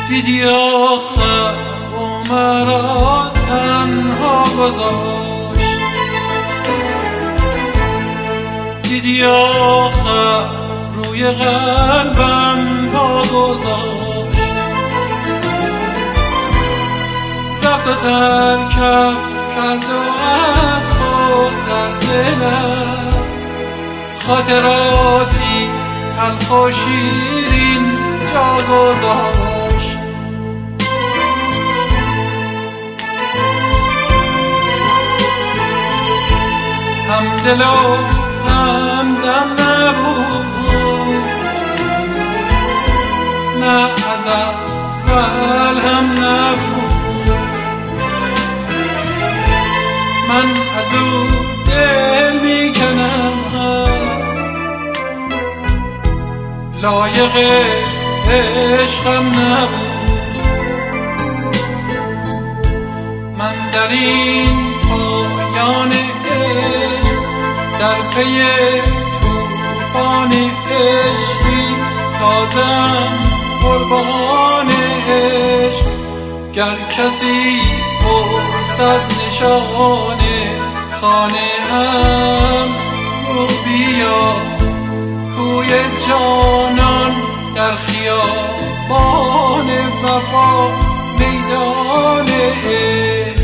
دیدی آخر او مرا تنها گذاشت، دیدی آخر روی قلبم پا گذاشت، رفت و ترکم کرد و از خود در دلم خاطراتی تلخ و شیرین جا گذاشت. هم دل و هم دم نبود، نه از اول هم نبود. من از او دل میکنم، لایق عشقم نبود. من در این پایان عشق در پی طوفان عشقی تازم قربان عشق. گر کسی پرسد نشان خانه هم رو بیا، کوی جانان در خیابان وفا میدان عشق.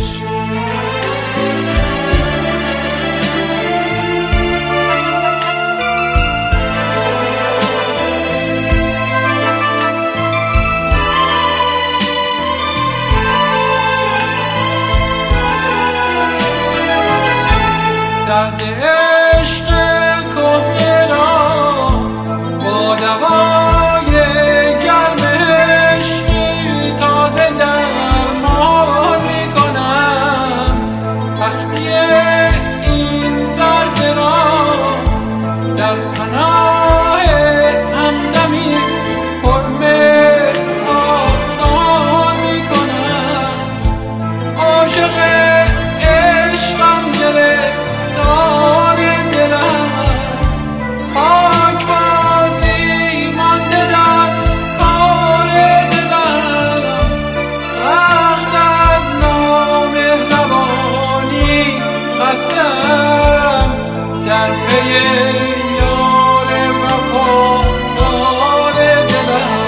درد عشق کهنه را با دوای گرم عشقی تازه درمان میکنم. وقتی این ضربه را در پناه همدمی پرمهر آسان میکنم. عاشق عشقم گرفتار دلم، پاک بازی مانده در کار دلم. سخت از نامهربانی خستم، در پی یار وفادار دلم.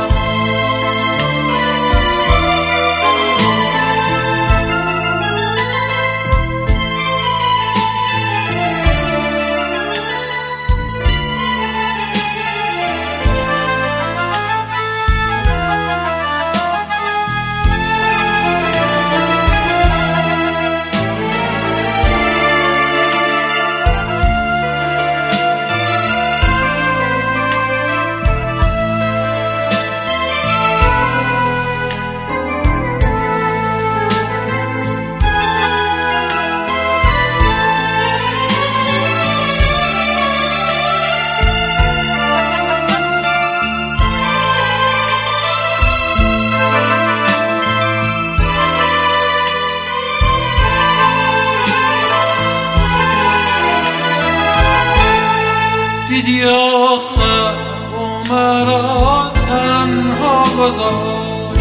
دیدی آخر او مرا تنها گذاشت،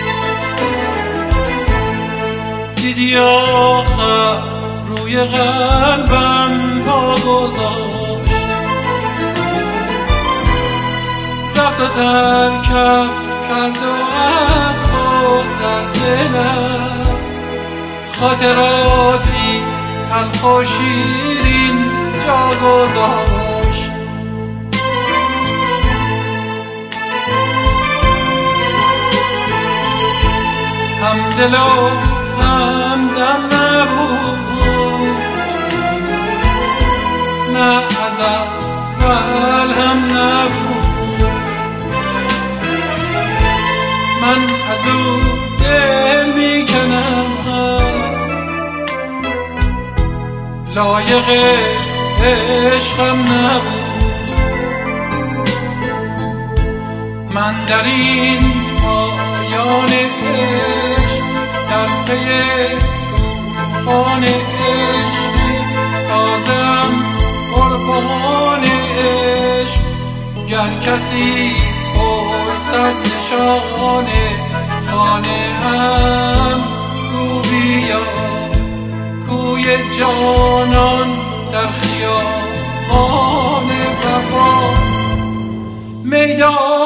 دیدی آخر روی قلبم پا گذاشت، رفت و ترکم کرد و از خود در دلم خاطراتی تلخ و شیرین جا گذاشت. هم دل و هم دم نبود، نه از اول هم نبود. من از او دل میکنم، لایق عشقم نبود. من در این پایان عشق در پی طوفان عشقی تازم قربان عشق. گر کسی پرسد نشان خانه هم گو بیا کوی جانان در خیابان وفا میدان